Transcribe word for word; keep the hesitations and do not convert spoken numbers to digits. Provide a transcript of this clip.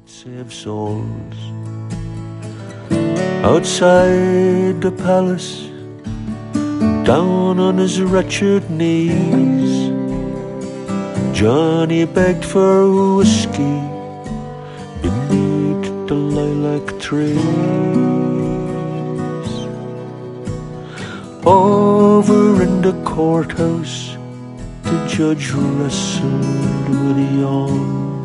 save souls. Outside the palace, down on his wretched knees, Johnny begged for whiskey beneath the lilac trees. Over in the courthouse, the judge wrestled with a yawn.